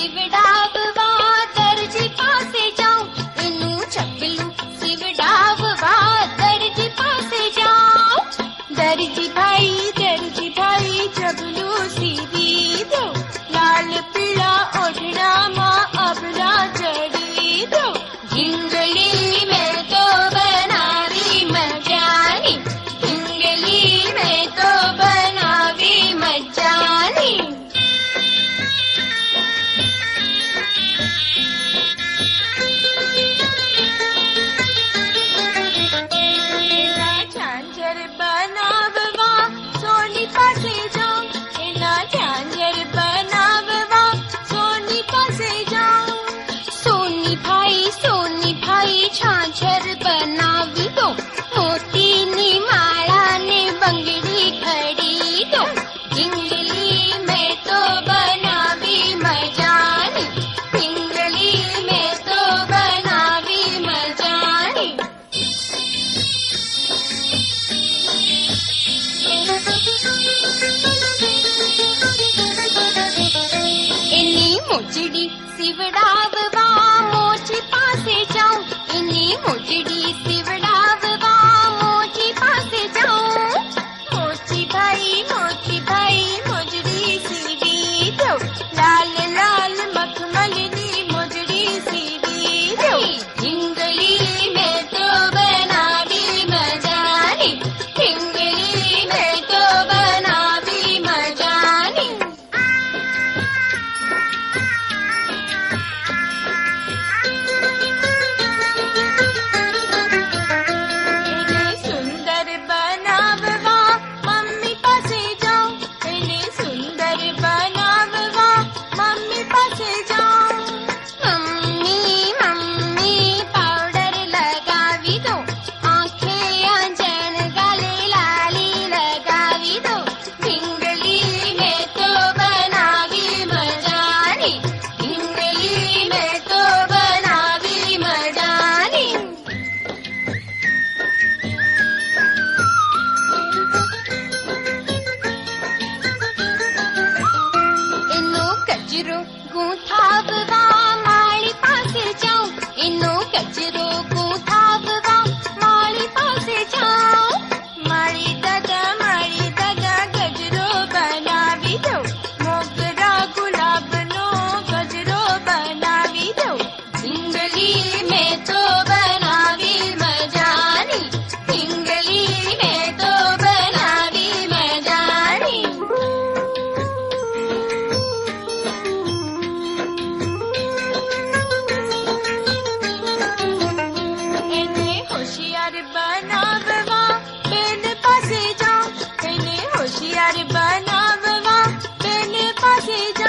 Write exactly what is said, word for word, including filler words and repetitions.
सिवड़ाववा दर्जी पासे जाऊं, इनू चपलू सिवड़ाववा दर्जी पासे जाऊं। दर्जी भाई दर्जी भाई चपलू सीवी दो, लाल पीला ओढ़ना माँ अबला जड़ी दो। झिंगली में तो बनावी मजानी, झिंगली में तो बनावी मजानी। झांझर बनाववा सोनी पासे जाऊं, एना झांझर बनाववा सोनी पासे जाऊं। सोनी भाई सोनी भाई झांझर बनावी दो, मोती नी माला ने बंगड़ी खड़ी दो। झिंगली में तो बनावी मजानी, झिंगली में तो बनावी मजानी। इन्नी मोजड़ी सिवड़ाववा मोची पासे जाऊं, इन्नी मोजड़ी सिवड़ाववा मोची पासे जाऊं। मोची भाई मोची भाई मोजड़ी सीवी दो, लाल लाल मखमलनी मोजड़ी सीवी दो। झिंगली में तो बनावी मजानी, झिंगली में तो बनावी मजानी। इन्हें सुंदर बनाववा मम्मी पासे जाऊं, इन्हें सुंदर बनाववा मम्मी पासे जाऊं। मम्मी मम्मी पाउडर लगावी दो, आंखें अंजन गाले लाली लगावी दो। झिंगली में तो बनावी मजानी, झिंगली में तो बनावी मजानी। इनो कचरो गूंथाववा माली पासे जाऊं, इनो कचरो गूंथाववा माली पासे जाऊं। माली दादा माली दादा गजरो बनावी दो, मोगरा गुलाबनो गजरो बनावी दो। झिंगली में तो बनावी मजानी, झिंगली में तो बनावी मजानी। इन्हें होशियार बनाववा बेन पासे जाऊं, इन्हें होशियार बनाववा बेन पासे